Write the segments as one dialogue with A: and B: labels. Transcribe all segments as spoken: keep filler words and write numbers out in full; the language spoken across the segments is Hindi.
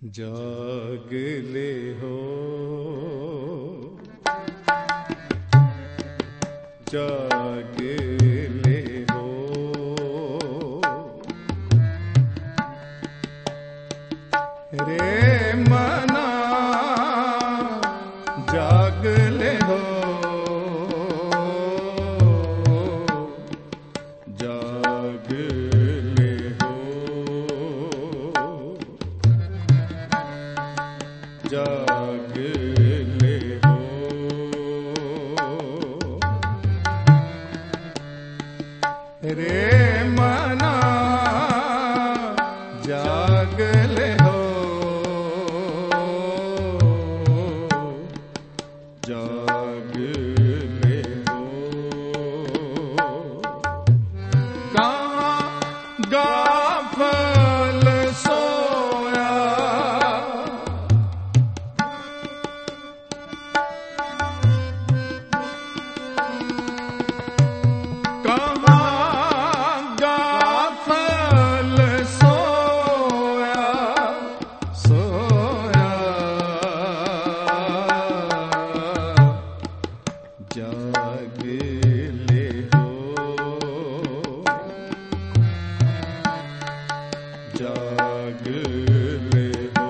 A: जागले हो जागले हो रे मना जागले हो जागले हो जागले हो रे मना जागले हो जागले हो कहाँ गाफल सोया जागले हो जागले हो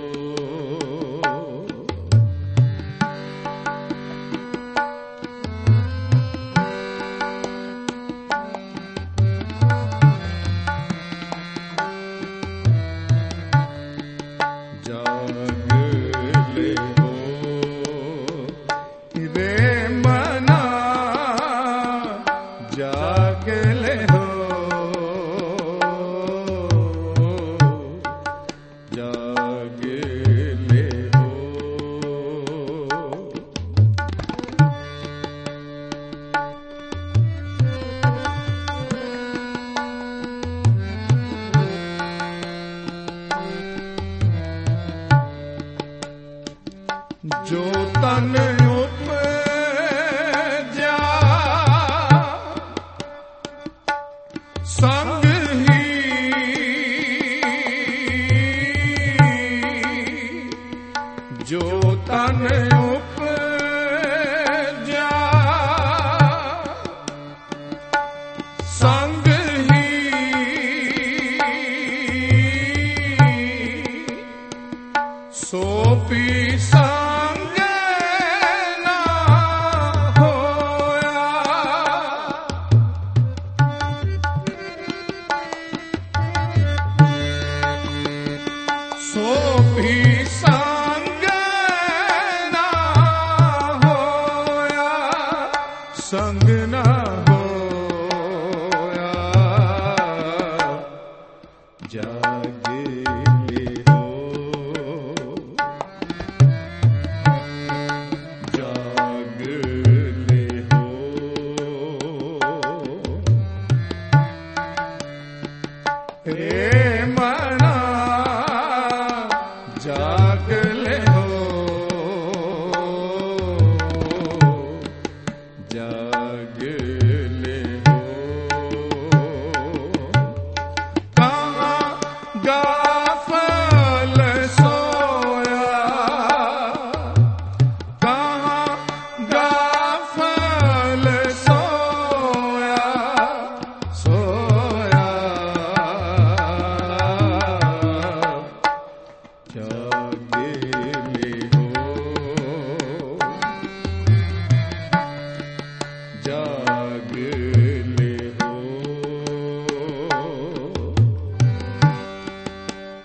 A: जागले हो रे मना जागले हो जागले हो जो तन उपजा संग ही जो तन उपजा संग ही सो पी संग ना होया सो भी संग ना होया संग ना होया जागले हो जागले हो रे मना जागले हो जागले हो कहाँ गाफल सोया कहाँ गाफल सोया सोया जागले हो जागले हो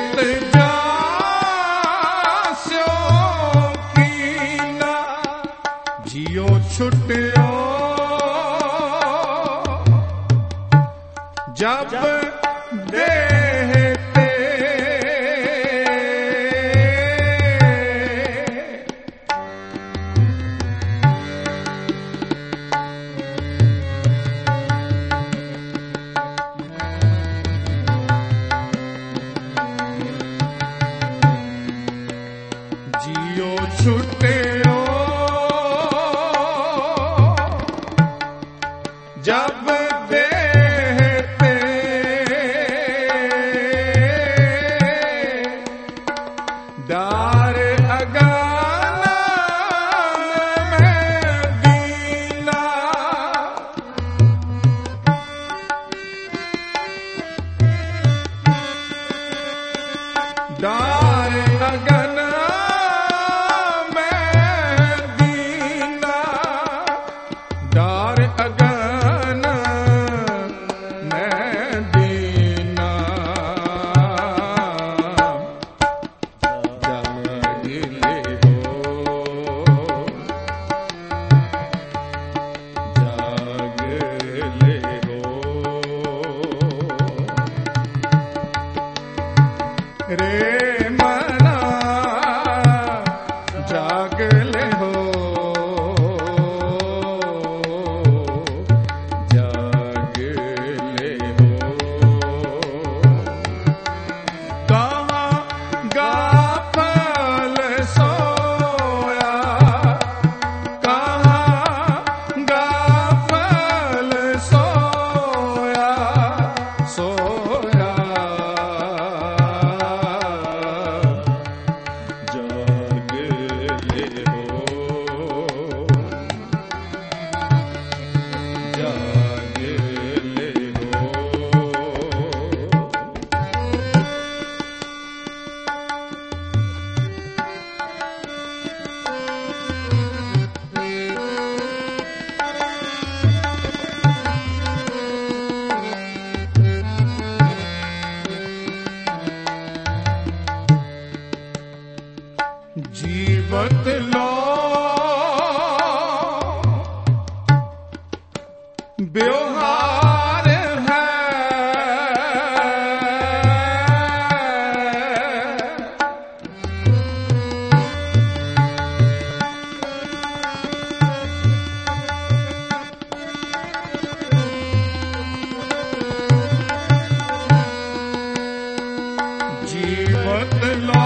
A: चेत जास्यो कीना जियो छुटियो जब देहते जियो छुटियो जब देहते दार अगाना में दीना दार अगना में दीना दार अगना में दीना जागले हो जागले हो रे मना जागले हो जागले हो कहाँ गाफल सोया कहाँ गाफल सोया सोया जागले हो जागले हो जीवत लो व्यवहार है जीवत लो